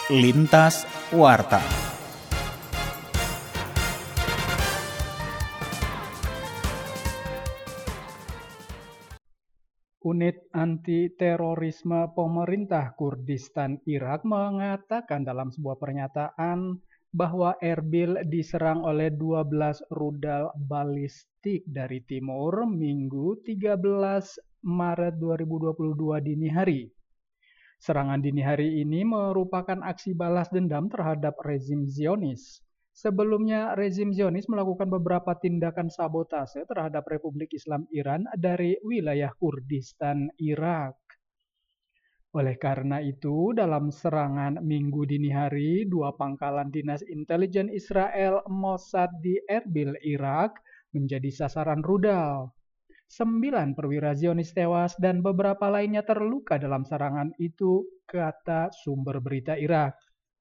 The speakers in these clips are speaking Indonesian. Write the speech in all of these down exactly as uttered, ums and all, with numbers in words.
Lintas Warta. Unit anti-terorisme pemerintah Kurdistan Irak mengatakan dalam sebuah pernyataan bahwa Erbil diserang oleh dua belas rudal balistik dari timur Minggu tiga belas Maret dua ribu dua puluh dua dini hari. Serangan dini hari ini merupakan aksi balas dendam terhadap rezim Zionis. Sebelumnya, rezim Zionis melakukan beberapa tindakan sabotase terhadap Republik Islam Iran dari wilayah Kurdistan, Irak. Oleh karena itu, dalam serangan Minggu dini hari, dua pangkalan dinas intelijen Israel Mossad di Erbil, Irak, menjadi sasaran rudal. Sembilan perwira Zionis tewas dan beberapa lainnya terluka dalam serangan itu, kata sumber berita Irak.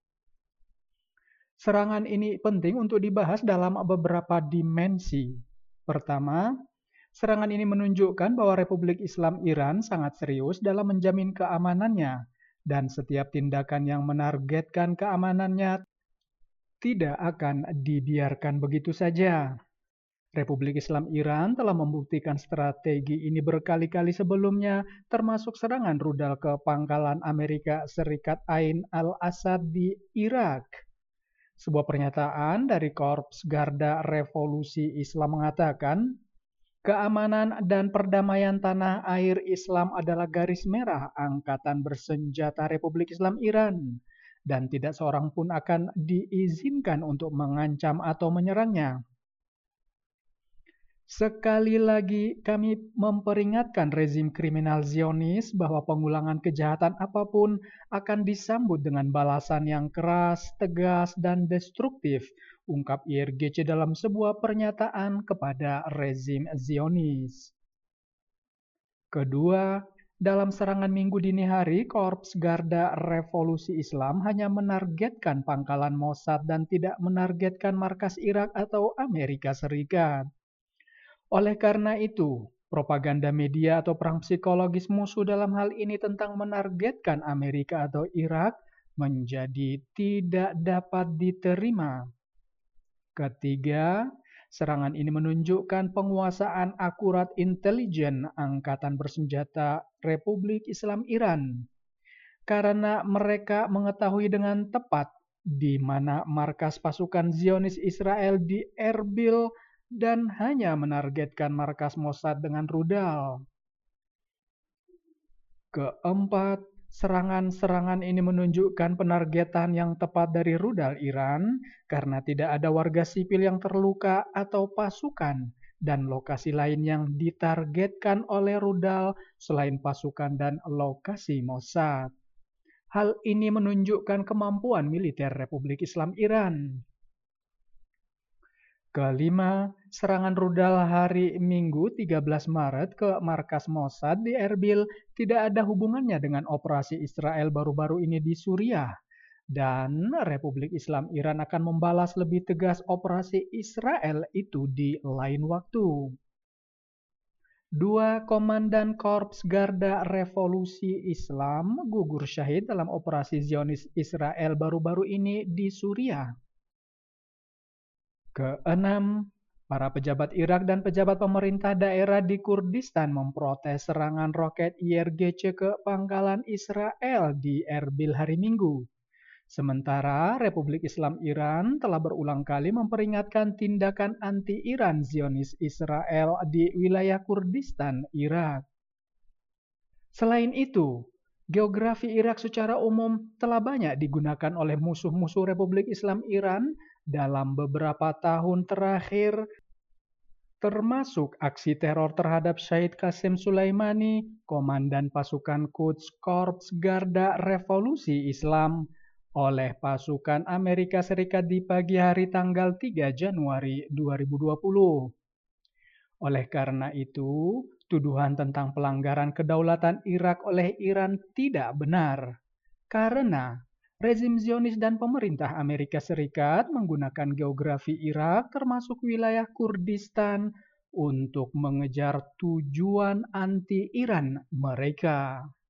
Serangan ini penting untuk dibahas dalam beberapa dimensi. Pertama, serangan ini menunjukkan bahwa Republik Islam Iran sangat serius dalam menjamin keamanannya, dan setiap tindakan yang menargetkan keamanannya tidak akan dibiarkan begitu saja. Republik Islam Iran telah membuktikan strategi ini berkali-kali sebelumnya, termasuk serangan rudal ke pangkalan Amerika Serikat Ain al-Assad di Irak. Sebuah pernyataan dari Korps Garda Revolusi Islam mengatakan, keamanan dan perdamaian tanah air Islam adalah garis merah Angkatan Bersenjata Republik Islam Iran, dan tidak seorang pun akan diizinkan untuk mengancam atau menyerangnya. Sekali lagi kami memperingatkan rezim kriminal Zionis bahwa pengulangan kejahatan apapun akan disambut dengan balasan yang keras, tegas, dan destruktif, ungkap I R G C dalam sebuah pernyataan kepada rezim Zionis. Kedua, dalam serangan Minggu dini hari, Korps Garda Revolusi Islam hanya menargetkan pangkalan Mossad dan tidak menargetkan markas Irak atau Amerika Serikat. Oleh karena itu, propaganda media atau perang psikologis musuh dalam hal ini tentang menargetkan Amerika atau Irak menjadi tidak dapat diterima. Ketiga, serangan ini menunjukkan penguasaan akurat intelijen Angkatan Bersenjata Republik Islam Iran, karena mereka mengetahui dengan tepat di mana markas pasukan Zionis Israel di Erbil dan hanya menargetkan markas Mossad dengan rudal. Keempat, serangan-serangan ini menunjukkan penargetan yang tepat dari rudal Iran karena tidak ada warga sipil yang terluka atau pasukan dan lokasi lain yang ditargetkan oleh rudal selain pasukan dan lokasi Mossad. Hal ini menunjukkan kemampuan militer Republik Islam Iran. Kelima, serangan rudal hari Minggu tiga belas Maret ke markas Mossad di Erbil tidak ada hubungannya dengan operasi Israel baru-baru ini di Suriah, dan Republik Islam Iran akan membalas lebih tegas operasi Israel itu di lain waktu. Dua komandan Korps Garda Revolusi Islam gugur syahid dalam operasi Zionis Israel baru-baru ini di Suriah. Keenam, para pejabat Irak dan pejabat pemerintah daerah di Kurdistan memprotes serangan roket I R G C ke pangkalan Israel di Erbil hari Minggu. Sementara Republik Islam Iran telah berulang kali memperingatkan tindakan anti-Iran Zionis Israel di wilayah Kurdistan, Irak. Selain itu, geografi Irak secara umum telah banyak digunakan oleh musuh-musuh Republik Islam Iran dalam beberapa tahun terakhir, termasuk aksi teror terhadap Syahid Qasim Sulaimani, komandan pasukan Quds Korps Garda Revolusi Islam, oleh pasukan Amerika Serikat di pagi hari tanggal tiga Januari dua ribu dua puluh. Oleh karena itu, tuduhan tentang pelanggaran kedaulatan Irak oleh Iran tidak benar, karena rezim Zionis dan pemerintah Amerika Serikat menggunakan geografi Irak termasuk wilayah Kurdistan untuk mengejar tujuan anti-Iran mereka.